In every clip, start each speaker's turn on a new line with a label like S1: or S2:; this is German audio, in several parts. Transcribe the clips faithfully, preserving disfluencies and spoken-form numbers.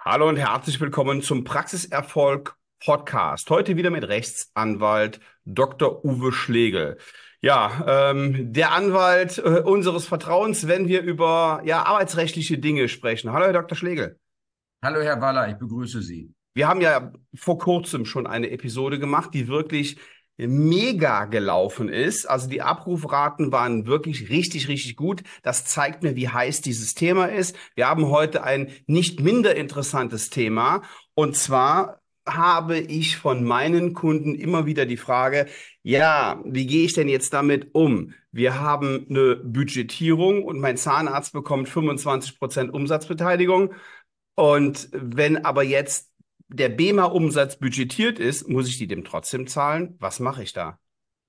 S1: Hallo und herzlich willkommen zum Praxiserfolg Podcast. Heute wieder mit Rechtsanwalt Doktor Uwe Schlegel. Ja, ähm, der Anwalt äh, unseres Vertrauens, wenn wir über ja, arbeitsrechtliche Dinge sprechen. Hallo, Herr Doktor Schlegel.
S2: Hallo Herr Waller, ich begrüße Sie.
S1: Wir haben ja vor kurzem schon eine Episode gemacht, die wirklich mega gelaufen ist. Also die Abrufraten waren wirklich richtig, richtig gut. Das zeigt mir, wie heiß dieses Thema ist. Wir haben heute ein nicht minder interessantes Thema. Und zwar habe ich von meinen Kunden immer wieder die Frage, ja, wie gehe ich denn jetzt damit um? Wir haben eine Budgetierung und mein Zahnarzt bekommt fünfundzwanzig Prozent Umsatzbeteiligung. Und wenn aber jetzt der B E M A-Umsatz budgetiert ist, muss ich die dem trotzdem zahlen? Was mache ich da?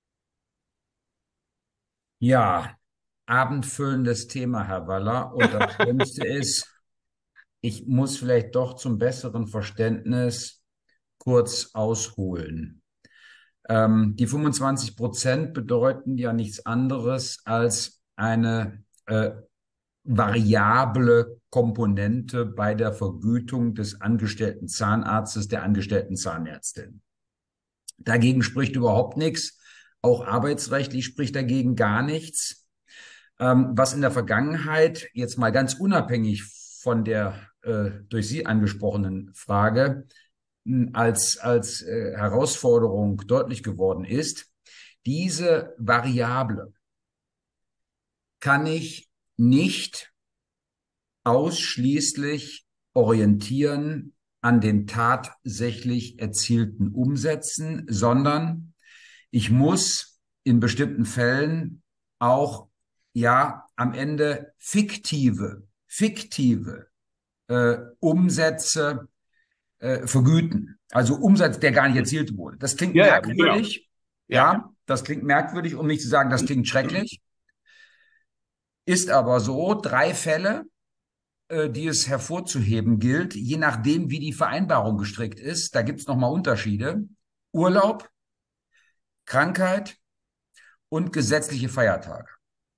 S2: Ja, abendfüllendes Thema, Herr Waller. Und das Schlimmste ist, ich muss vielleicht doch zum besseren Verständnis kurz ausholen. Ähm, die fünfundzwanzig Prozent bedeuten ja nichts anderes als eine äh, variable Komponente bei der Vergütung des angestellten Zahnarztes, der angestellten Zahnärztin. Dagegen spricht überhaupt nichts. Auch arbeitsrechtlich spricht dagegen gar nichts. Ähm, was in der Vergangenheit, jetzt mal ganz unabhängig von der äh, durch Sie angesprochenen Frage, als, als äh, Herausforderung deutlich geworden ist, diese Variable kann ich nicht ausschließlich orientieren an den tatsächlich erzielten Umsätzen, sondern ich muss in bestimmten Fällen auch ja am Ende fiktive, fiktive äh, Umsätze äh, vergüten. Also Umsatz, der gar nicht erzielt wurde. Das klingt
S1: Ja, ja, genau.
S2: merkwürdig,
S1: Ja.
S2: ja, das klingt merkwürdig, um nicht zu sagen, das klingt schrecklich. Ist aber so, drei Fälle, äh, die es hervorzuheben gilt, je nachdem, wie die Vereinbarung gestrickt ist. Da gibt es nochmal Unterschiede. Urlaub, Krankheit und gesetzliche Feiertage.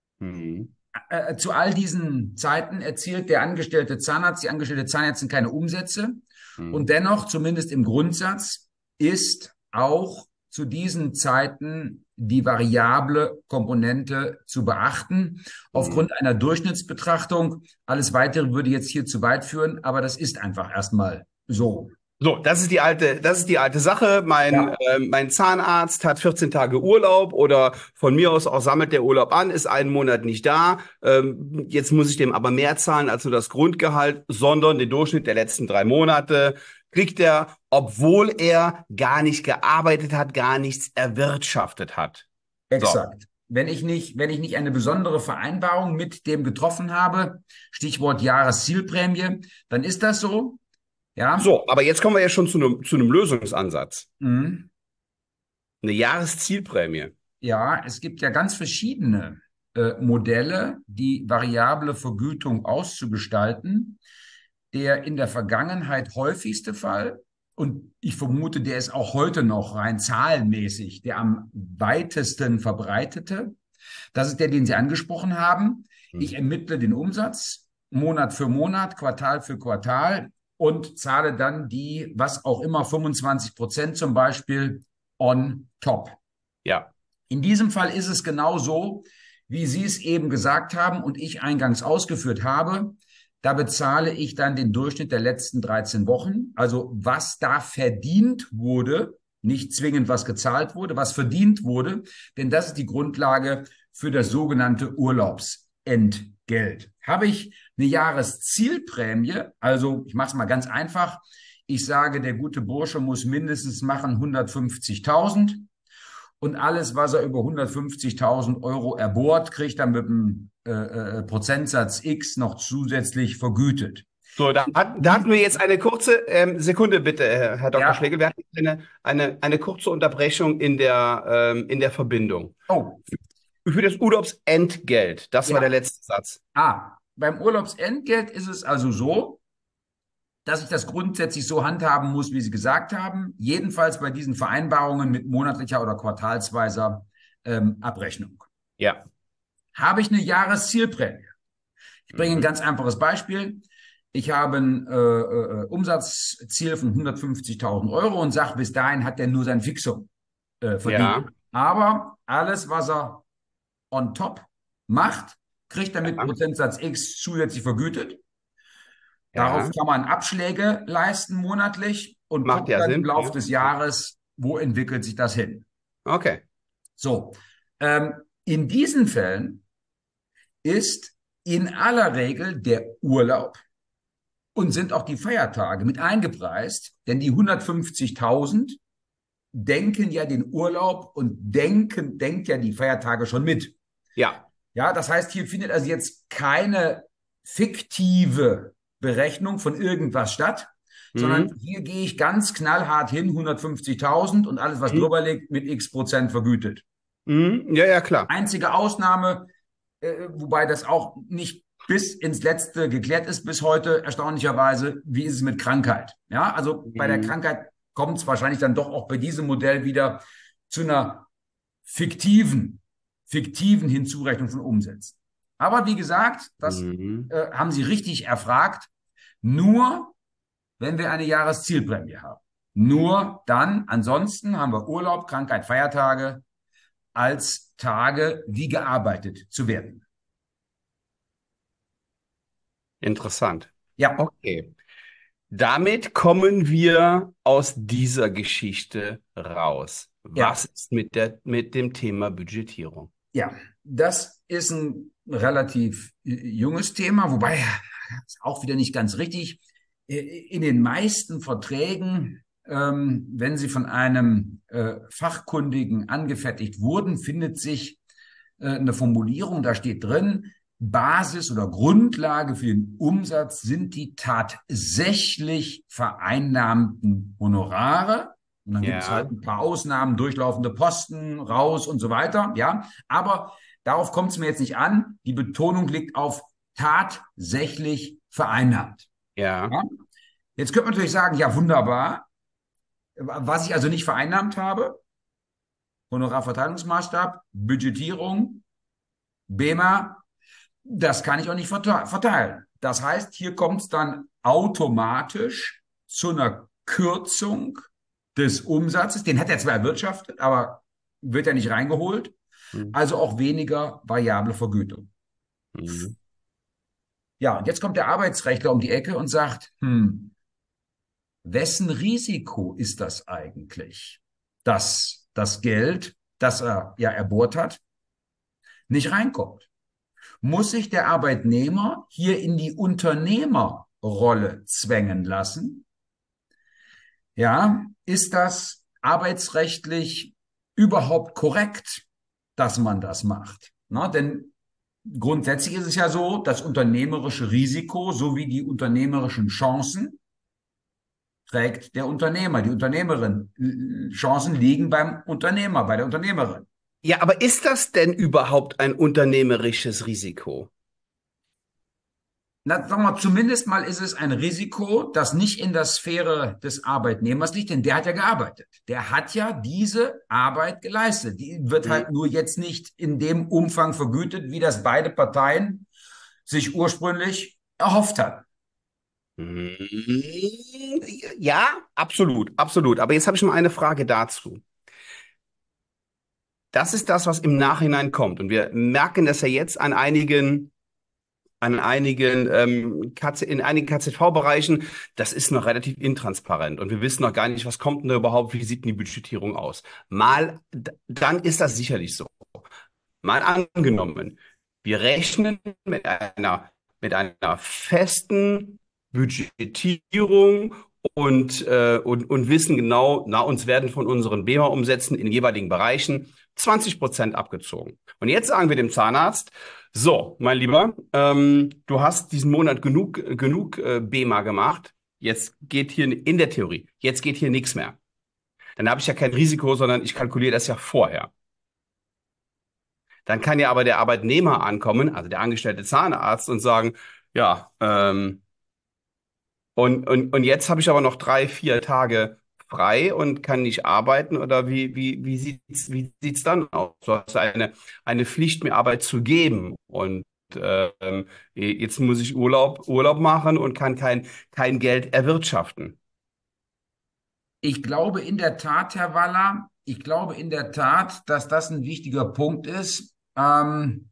S1: Mhm.
S2: Äh, zu all diesen Zeiten erzielt der angestellte Zahnarzt, die angestellte Zahnärztin keine Umsätze. Und
S1: Mhm.
S2: dennoch, zumindest im Grundsatz, ist auch zu diesen Zeiten die variable Komponente zu beachten.
S1: Mhm.
S2: Aufgrund einer Durchschnittsbetrachtung, alles Weitere würde jetzt hier zu weit führen, aber das ist einfach erstmal so.
S1: So, das ist die alte, das ist die alte Sache. Mein,
S2: Ja.
S1: ähm, mein Zahnarzt hat vierzehn Tage Urlaub oder von mir aus auch sammelt der Urlaub an, ist einen Monat nicht da. Ähm, jetzt muss ich dem aber mehr zahlen als nur das Grundgehalt, sondern den Durchschnitt der letzten drei Monate kriegt er, obwohl er gar nicht gearbeitet hat, gar nichts erwirtschaftet hat. So.
S2: Exakt. Wenn ich nicht, wenn ich nicht eine besondere Vereinbarung mit dem getroffen habe, Stichwort Jahreszielprämie, dann ist das so. Ja.
S1: So, aber jetzt kommen wir ja schon zu einem, zu einem Lösungsansatz.
S2: Mhm.
S1: Eine Jahreszielprämie.
S2: Ja, es gibt ja ganz verschiedene äh, Modelle, die variable Vergütung auszugestalten. Der in der Vergangenheit häufigste Fall, und ich vermute, der ist auch heute noch rein zahlenmäßig der am weitesten verbreitete, das ist der, den Sie angesprochen haben. Ich
S1: Mhm.
S2: ermittle den Umsatz Monat für Monat, Quartal für Quartal und zahle dann die, was auch immer, fünfundzwanzig Prozent zum Beispiel on top.
S1: Ja.
S2: In diesem Fall ist es genau so, wie Sie es eben gesagt haben und ich eingangs ausgeführt habe. Da bezahle ich dann den Durchschnitt der letzten dreizehn Wochen. Also was da verdient wurde, nicht zwingend was gezahlt wurde, was verdient wurde, denn das ist die Grundlage für das sogenannte Urlaubsentgelt. Habe ich eine Jahreszielprämie, also ich mache es mal ganz einfach, ich sage, der gute Bursche muss mindestens machen hundertfünfzigtausend. Und alles, was er über hundertfünfzigtausend Euro erbohrt, kriegt er mit einem äh, äh, Prozentsatz X noch zusätzlich vergütet.
S1: So, da, hat, da hatten
S2: Die,
S1: wir jetzt eine kurze ähm, Sekunde, bitte, Herr, Herr Doktor
S2: ja,
S1: Schlegel. Wir hatten eine, eine, eine kurze Unterbrechung in der, ähm, in der Verbindung.
S2: oh,
S1: Für das Urlaubsentgelt, das war der
S2: ja.
S1: letzte Satz.
S2: Ah, beim Urlaubsentgelt ist es also so, dass ich das grundsätzlich so handhaben muss, wie Sie gesagt haben. Jedenfalls bei diesen Vereinbarungen mit monatlicher oder quartalsweiser ähm, Abrechnung.
S1: Ja.
S2: Habe ich eine Jahreszielprämie? Ich bringe ein
S1: Mhm.
S2: ganz einfaches Beispiel. ich habe ein äh, äh, Umsatzziel von hundertfünfzigtausend Euro und sage, bis dahin hat er nur sein Fixum äh, verdient.
S1: Ja,
S2: Aber alles, was er on top macht, kriegt er mit
S1: ja,
S2: Prozentsatz X zusätzlich vergütet. Darauf
S1: ja.
S2: kann man Abschläge leisten monatlich und
S1: Macht
S2: guckt
S1: ja
S2: dann im
S1: Sinn.
S2: Laufe
S1: Ja.
S2: des Jahres, wo entwickelt sich das hin.
S1: Okay.
S2: So, ähm, in diesen Fällen ist in aller Regel der Urlaub und sind auch die Feiertage mit eingepreist, denn die hundertfünfzigtausend denken ja den Urlaub und denken, denkt ja die Feiertage schon mit.
S1: Ja.
S2: Ja, das heißt, hier findet also jetzt keine fiktive Berechnung von irgendwas statt, sondern
S1: Mhm.
S2: hier gehe ich ganz knallhart hin, hundertfünfzigtausend und alles, was
S1: Mhm.
S2: drüber liegt, mit x Prozent vergütet.
S1: Mhm. Ja, ja, klar.
S2: Einzige Ausnahme, äh, wobei das auch nicht bis ins Letzte geklärt ist bis heute, erstaunlicherweise, wie ist es mit Krankheit? Ja, also bei der
S1: Mhm.
S2: Krankheit kommt es wahrscheinlich dann doch auch bei diesem Modell wieder zu einer fiktiven, fiktiven Hinzurechnung von Umsätzen. Aber wie gesagt, das
S1: Mhm.
S2: äh, haben Sie richtig erfragt, nur wenn wir eine Jahreszielprämie haben. Nur dann, ansonsten haben wir Urlaub, Krankheit, Feiertage als Tage, wie gearbeitet zu werden.
S1: Interessant.
S2: Ja,
S1: Okay. Damit kommen wir aus dieser Geschichte raus.
S2: ja,
S1: Was ist mit der, mit dem Thema Budgetierung?
S2: ja. Das ist ein relativ äh, junges Thema, wobei ist auch wieder nicht ganz richtig. Äh, In den meisten Verträgen, ähm, wenn sie von einem äh, Fachkundigen angefertigt wurden, findet sich äh, eine Formulierung, da steht drin, Basis oder Grundlage für den Umsatz sind die tatsächlich vereinnahmten Honorare. Und dann gibt es halt
S1: Ja,
S2: ein paar Ausnahmen, durchlaufende Posten, raus und so weiter. Ja, aber darauf kommt es mir jetzt nicht an. Die Betonung liegt auf tatsächlich vereinnahmt.
S1: ja,
S2: Ja? Jetzt könnte man natürlich sagen, ja, wunderbar. Was ich also nicht vereinnahmt habe, Honorarverteilungsmaßstab, Budgetierung, B E M A, das kann ich auch nicht verteilen. Das heißt, hier kommt es dann automatisch zu einer Kürzung des Umsatzes. Den hat er zwar erwirtschaftet, aber wird er nicht reingeholt.
S1: mhm.
S2: Also auch weniger variable Vergütung.
S1: Mhm.
S2: Ja, und jetzt kommt der Arbeitsrechtler um die Ecke und sagt, hm, wessen Risiko ist das eigentlich, dass das Geld, das er ja erbohrt hat, nicht reinkommt? Muss sich der Arbeitnehmer hier in die Unternehmerrolle zwängen lassen? Ja, ist das arbeitsrechtlich überhaupt korrekt, dass man das macht? Na, denn grundsätzlich ist es ja so, das unternehmerische Risiko sowie die unternehmerischen Chancen trägt der Unternehmer, die Unternehmerin. Chancen liegen beim Unternehmer, bei der Unternehmerin.
S1: Ja, aber ist das denn überhaupt ein unternehmerisches Risiko?
S2: Na, sagen wir mal, zumindest mal ist es ein Risiko, das nicht in der Sphäre des Arbeitnehmers liegt, denn der hat ja gearbeitet. Der hat ja diese Arbeit geleistet. Die wird
S1: Mhm.
S2: halt nur jetzt nicht in dem Umfang vergütet, wie das beide Parteien sich ursprünglich erhofft hatten.
S1: Mhm. Ja, absolut, absolut. Aber jetzt habe ich mal eine Frage dazu. Das ist das, was im Nachhinein kommt. Und wir merken das ja jetzt an einigen, an einigen, ähm, K Z, in einigen K Z V-Bereichen. Das ist noch relativ intransparent. Und wir wissen noch gar nicht, was kommt denn da überhaupt, wie sieht denn die Budgetierung aus. Mal, d- dann ist das sicherlich so. Mal angenommen, wir rechnen mit einer, mit einer festen Budgetierung und, äh, und, und wissen genau, na, uns werden von unseren B E M A-Umsätzen in jeweiligen Bereichen zwanzig Prozent abgezogen. Und jetzt sagen wir dem Zahnarzt, so, mein Lieber, ähm, du hast diesen Monat genug, genug äh, B E M A gemacht. Jetzt geht hier in der Theorie, jetzt geht hier nichts mehr. Dann habe ich ja kein Risiko, sondern ich kalkuliere das ja vorher. Dann kann ja aber der Arbeitnehmer ankommen, also der angestellte Zahnarzt, und sagen, ja, ähm, und, und, und jetzt habe ich aber noch drei, vier Tage frei und kann nicht arbeiten oder wie, wie, wie sieht's, wie sieht's dann aus? Du hast eine, eine Pflicht, mir Arbeit zu geben. Und ähm, jetzt muss ich Urlaub, Urlaub machen und kann kein, kein Geld erwirtschaften.
S2: Ich glaube in der Tat, Herr Waller, ich glaube in der Tat, dass das ein wichtiger Punkt ist. Ähm,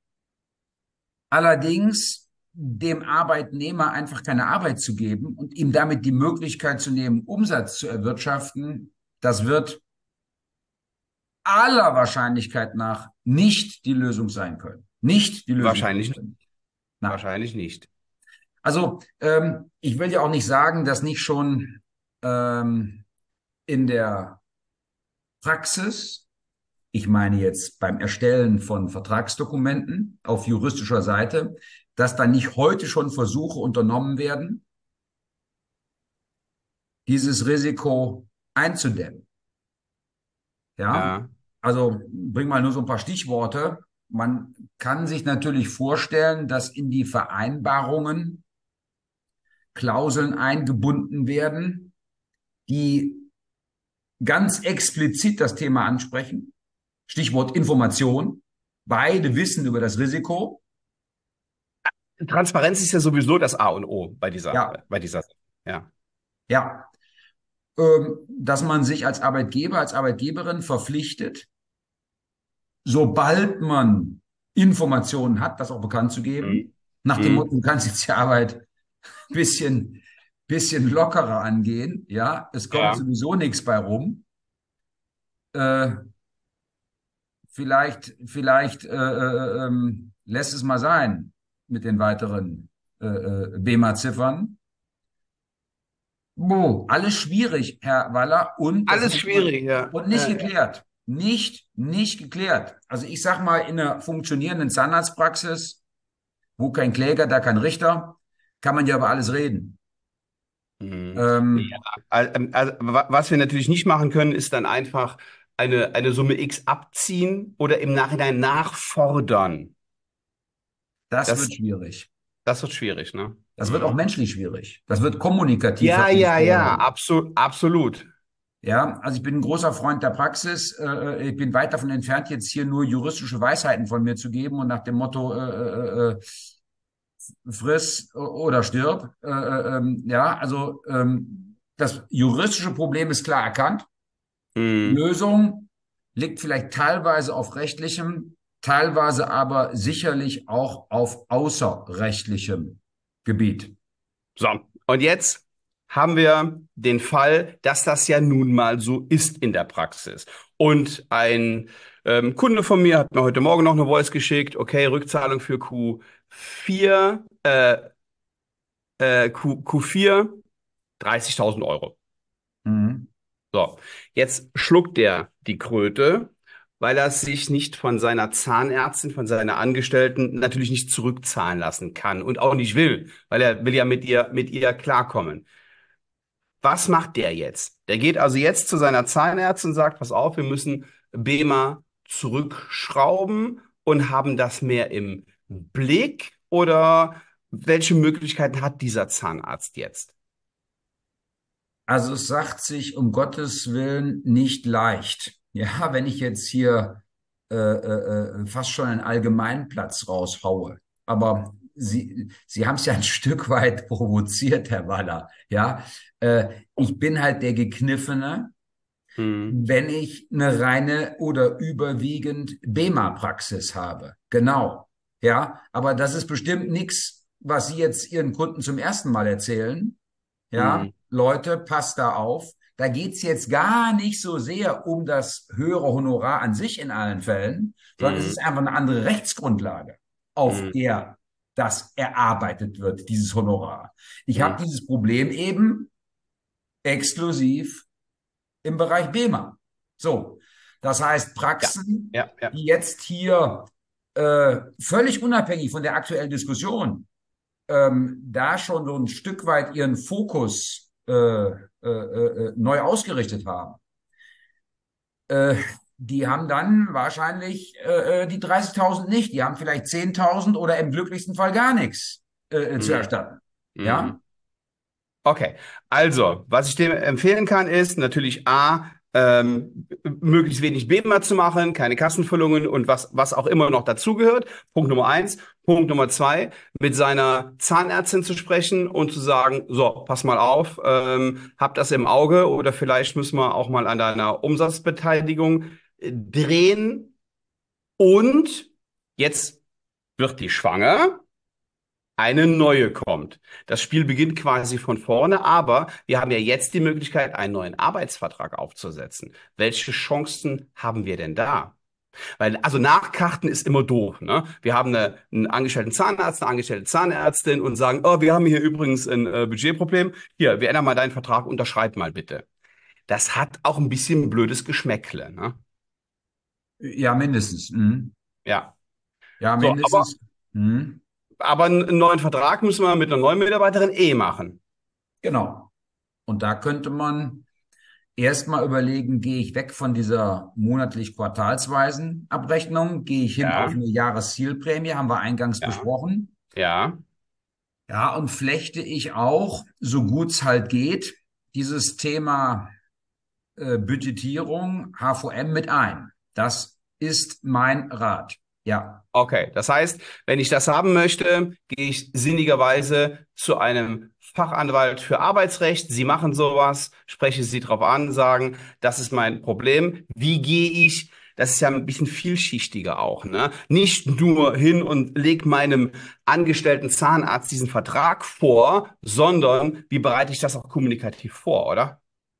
S2: allerdings dem Arbeitnehmer einfach keine Arbeit zu geben und ihm damit die Möglichkeit zu nehmen, Umsatz zu erwirtschaften, das wird aller Wahrscheinlichkeit nach nicht die Lösung sein können. Nicht die Lösung sein
S1: Wahrscheinlich,
S2: können. Nein.
S1: wahrscheinlich nicht.
S2: Also ähm, ich will ja auch nicht sagen, dass nicht schon ähm, in der Praxis, ich meine jetzt beim Erstellen von Vertragsdokumenten auf juristischer Seite, dass da nicht heute schon Versuche unternommen werden, dieses Risiko einzudämmen. Ja,
S1: Ja.
S2: also bring mal nur so ein paar Stichworte. Man kann sich natürlich vorstellen, dass in die Vereinbarungen Klauseln eingebunden werden, die ganz explizit das Thema ansprechen. Stichwort Information. Beide wissen über das Risiko.
S1: Transparenz ist ja sowieso das A und O bei dieser,
S2: Ja,
S1: bei dieser, ja.
S2: ja. Ähm, dass man sich als Arbeitgeber, als Arbeitgeberin verpflichtet, sobald man Informationen hat, das auch bekannt zu geben.
S1: Mhm.
S2: Nach dem Motto,
S1: Mhm.
S2: du kannst jetzt die Arbeit ein bisschen, bisschen lockerer angehen. Ja, es kommt
S1: Ja.
S2: sowieso nichts bei rum. Äh, vielleicht, vielleicht äh, äh, ähm, lässt es mal sein mit den weiteren äh, äh, B E M A-Ziffern. Boah, alles schwierig, Herr Waller, und das
S1: Alles
S2: muss man,
S1: schwierig, ja.
S2: und nicht
S1: Ja, ja.
S2: geklärt. Nicht, nicht geklärt. Also ich sag mal, in einer funktionierenden Zahnarztpraxis, wo kein Kläger, da kein Richter, kann man ja über alles reden.
S1: Mhm. Ja.
S2: Ähm,
S1: Also, also, wa- was wir natürlich nicht machen können, ist dann einfach eine, eine Summe X abziehen oder im Nachhinein nachfordern.
S2: das wird
S1: Das,
S2: schwierig.
S1: das wird schwierig, ne?
S2: Das wird auch
S1: Mhm.
S2: menschlich schwierig. Das wird kommunikativ
S1: Ja, ja, ja,
S2: herausfordernd.
S1: absolut, absolut.
S2: Ja, also ich bin ein großer Freund der Praxis. Äh, äh, ich bin weit davon entfernt, jetzt hier nur juristische Weisheiten von mir zu geben und nach dem Motto, äh, äh, äh, friss oder stirb. Äh, äh, ähm, ja, also ähm, das juristische Problem ist klar erkannt.
S1: Mhm.
S2: Lösung liegt vielleicht teilweise auf rechtlichem, teilweise aber sicherlich auch auf außerrechtlichem Gebiet.
S1: So, und jetzt haben wir den Fall, dass das ja nun mal so ist in der Praxis. Und ein ähm, Kunde von mir hat mir heute Morgen noch eine Voice geschickt, okay, Rückzahlung für Q vier, äh, äh, Q, Q4, dreißigtausend Euro.
S2: Mhm.
S1: So, jetzt schluckt der die Kröte, weil er sich nicht von seiner Zahnärztin, von seiner Angestellten natürlich nicht zurückzahlen lassen kann und auch nicht will, weil er will ja mit ihr, mit ihr klarkommen. Was macht der jetzt? Der geht also jetzt zu seiner Zahnärztin und sagt, pass auf, wir müssen B E M A zurückschrauben und haben das mehr im Blick oder welche Möglichkeiten hat dieser Zahnarzt jetzt?
S2: Also es sagt sich um Gottes Willen nicht leicht. Ja, wenn ich jetzt hier äh, äh, äh, fast schon einen Allgemeinplatz raushaue. Aber Sie, Sie haben es ja ein Stück weit provoziert, Herr Waller. Ja, äh, ich bin halt der Gekniffene,
S1: Hm,
S2: wenn ich eine reine oder überwiegend B E M A-Praxis habe. Genau. Ja, aber das ist bestimmt nichts, was Sie jetzt Ihren Kunden zum ersten Mal erzählen. Ja,
S1: hm,
S2: Leute, passt da auf. Da geht's jetzt gar nicht so sehr um das höhere Honorar an sich in allen Fällen, sondern es ist
S1: hm,
S2: einfach eine andere Rechtsgrundlage, auf
S1: hm,
S2: der das erarbeitet wird, dieses Honorar. Ich
S1: hm.
S2: habe dieses Problem eben exklusiv im Bereich B E M A. So, das heißt
S1: Ja,
S2: Praxen,
S1: ja, ja.
S2: die jetzt hier äh, völlig unabhängig von der aktuellen Diskussion ähm, da schon so ein Stück weit ihren Fokus äh, äh, äh, neu ausgerichtet haben, äh, die haben dann wahrscheinlich äh, äh, die dreißigtausend nicht. Die haben vielleicht zehntausend oder im glücklichsten Fall gar nichts äh, zu
S1: Hm,
S2: erstatten. Ja?
S1: hm. Okay, also, was ich dir empfehlen kann, ist natürlich A, ähm, möglichst wenig B E M A zu machen, keine Kassenfüllungen und was, was auch immer noch dazugehört. Punkt Nummer eins. Punkt Nummer zwei, mit seiner Zahnärztin zu sprechen und zu sagen, so, pass mal auf, ähm, hab das im Auge oder vielleicht müssen wir auch mal an deiner Umsatzbeteiligung äh, drehen. Und jetzt wird die schwanger, eine neue kommt. Das Spiel beginnt quasi von vorne, aber wir haben ja jetzt die Möglichkeit, einen neuen Arbeitsvertrag aufzusetzen. Welche Chancen haben wir denn da? Weil, also nachkarten ist immer doof, ne? Wir haben eine, einen angestellten Zahnarzt, eine angestellte Zahnärztin und sagen, oh, wir haben hier übrigens ein äh, Budgetproblem. Hier, wir ändern mal deinen Vertrag, unterschreib mal bitte. Das hat auch ein bisschen ein blödes Geschmäckle, ne?
S2: Ja, mindestens. Mhm.
S1: Ja.
S2: Ja,
S1: So, aber,
S2: mindestens. Mhm.
S1: aber einen neuen Vertrag müssen wir mit einer neuen Mitarbeiterin eh machen.
S2: Genau. Und da könnte man erstmal überlegen, gehe ich weg von dieser monatlich quartalsweisen Abrechnung, gehe ich hin auf
S1: Ja,
S2: eine Jahreszielprämie, haben wir eingangs
S1: ja,
S2: besprochen.
S1: ja.
S2: Ja, und flechte ich auch, so gut es halt geht, dieses Thema äh, Budgetierung, H V M mit ein. Das ist mein Rat. Ja,
S1: Okay, das heißt, wenn ich das haben möchte, gehe ich sinnigerweise zu einem Fachanwalt für Arbeitsrecht. Sie machen sowas, spreche Sie darauf an, sagen, das ist mein Problem. Wie gehe ich? Das ist ja ein bisschen vielschichtiger auch, ne? Nicht nur hin und leg meinem angestellten Zahnarzt diesen Vertrag vor, sondern wie bereite ich das auch kommunikativ vor, oder?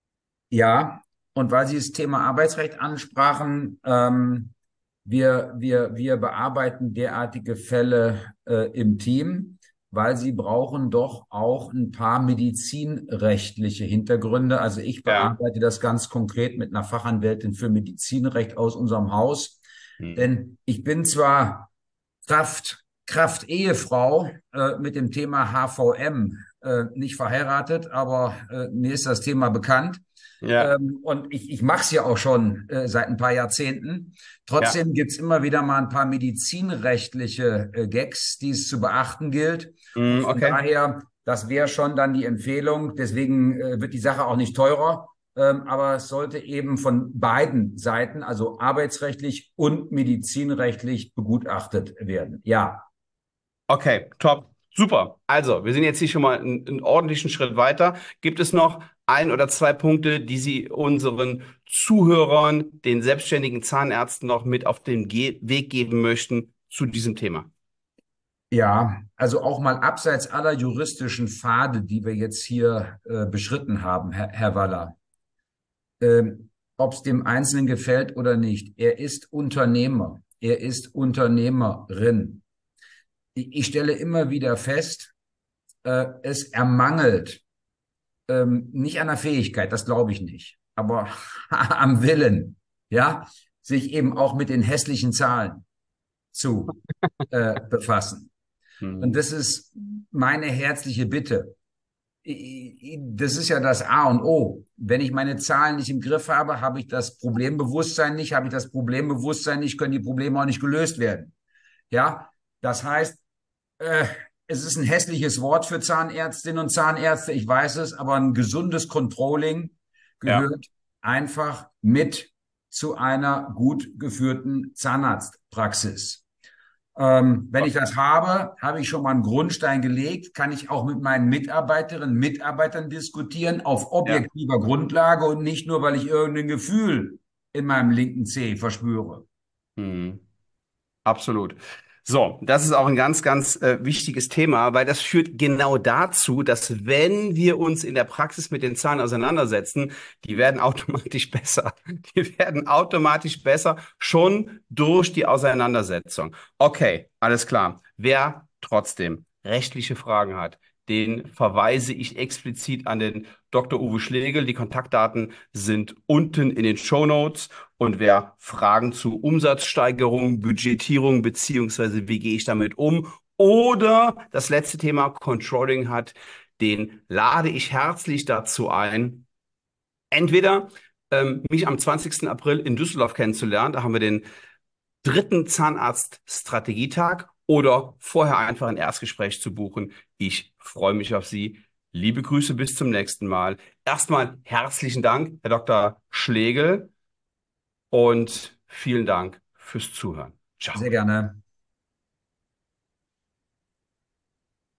S2: ja. Und weil Sie das Thema Arbeitsrecht ansprachen, ähm, wir, wir, wir bearbeiten derartige Fälle äh, im Team, weil sie brauchen doch auch ein paar medizinrechtliche Hintergründe. Also ich
S1: Ja.
S2: bearbeite das ganz konkret mit einer Fachanwältin für Medizinrecht aus unserem Haus.
S1: Hm.
S2: Denn ich bin zwar Kraft, Kraft Ehefrau äh, mit dem Thema H V M äh, nicht verheiratet, aber äh, mir ist das Thema bekannt.
S1: Ja,
S2: Ähm, und ich, ich mache es ja auch schon äh, seit ein paar Jahrzehnten.
S1: ja.
S2: Trotzdem gibt's immer wieder mal ein paar medizinrechtliche äh, Gags, die es zu beachten gilt. Und
S1: Hm,
S2: von
S1: okay.
S2: daher, das wäre schon dann die Empfehlung. Deswegen äh, wird die Sache auch nicht teurer. Ähm, aber es sollte eben von beiden Seiten, also arbeitsrechtlich und medizinrechtlich, begutachtet werden. Ja,
S1: Okay, top. Super. Also, wir sind jetzt hier schon mal einen, einen ordentlichen Schritt weiter. Gibt es noch ein oder zwei Punkte, die Sie unseren Zuhörern, den selbstständigen Zahnärzten noch mit auf den Ge Weg geben möchten zu diesem Thema?
S2: ja, also auch mal abseits aller juristischen Pfade, die wir jetzt hier äh, beschritten haben, Herr, Herr Waller. Ähm, ob es dem Einzelnen gefällt oder nicht. Er ist Unternehmer. Er ist Unternehmerin. Ich, ich stelle immer wieder fest, äh, es ermangelt ähm, nicht an der Fähigkeit, das glaube ich nicht, aber am Willen, ja, sich eben auch mit den hässlichen Zahlen zu äh, befassen. Und
S1: Hm.
S2: das ist meine herzliche Bitte. Das ist ja das A und O. Wenn ich meine Zahlen nicht im Griff habe, habe ich das Problembewusstsein nicht, habe ich das Problembewusstsein nicht, können die Probleme auch nicht gelöst werden. Ja, das heißt, äh, es ist ein hässliches Wort für Zahnärztinnen und Zahnärzte, ich weiß es, aber ein gesundes Controlling
S1: Ja.
S2: gehört einfach mit zu einer gut geführten Zahnarztpraxis. Ähm, wenn ich das habe, habe ich schon mal einen Grundstein gelegt, kann ich auch mit meinen Mitarbeiterinnen, Mitarbeitern diskutieren auf
S1: Ja.
S2: objektiver Grundlage und nicht nur, weil ich irgendein Gefühl in meinem linken Zeh verspüre.
S1: Hm. Absolut. So, das ist auch ein ganz, ganz äh, wichtiges Thema, weil das führt genau dazu, dass wenn wir uns in der Praxis mit den Zahlen auseinandersetzen, die werden automatisch besser. Die werden automatisch besser, schon durch die Auseinandersetzung. Okay, alles klar. Wer trotzdem rechtliche Fragen hat, den verweise ich explizit an den Doktor Uwe Schlegel. Die Kontaktdaten sind unten in den Shownotes. Und wer Fragen zu Umsatzsteigerung, Budgetierung beziehungsweise wie gehe ich damit um oder das letzte Thema Controlling hat, den lade ich herzlich dazu ein, entweder ähm, mich am zwanzigsten April in Düsseldorf kennenzulernen. Da haben wir den dritten Zahnarzt-Strategietag oder vorher einfach ein Erstgespräch zu buchen. Ich freue mich auf Sie. Liebe Grüße, bis zum nächsten Mal. Erstmal herzlichen Dank, Herr Doktor Schlegel, und vielen Dank fürs Zuhören. Ciao.
S2: Sehr gerne.